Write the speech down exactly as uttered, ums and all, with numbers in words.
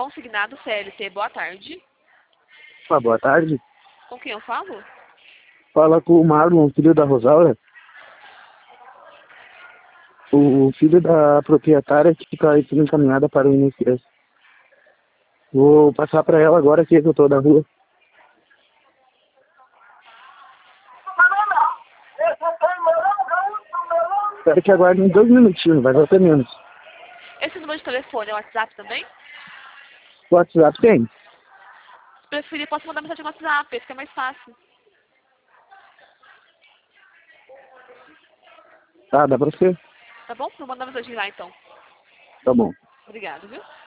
Consignado C L T, boa tarde. Ah, boa tarde. Com quem eu falo? Fala com o Marlon, filho da Rosaura. O filho da proprietária que está sendo encaminhada para o I N S S. Vou passar para ela agora que eu estou da rua. Espero que aguarde dois minutinhos, vai dar até menos. Esse número de telefone é o WhatsApp também? O WhatsApp tem? Se preferir, posso mandar mensagem no WhatsApp, esse que é mais fácil. Tá, dá pra você? Tá bom? Vou mandar mensagem lá então. Tá bom. Obrigada, viu?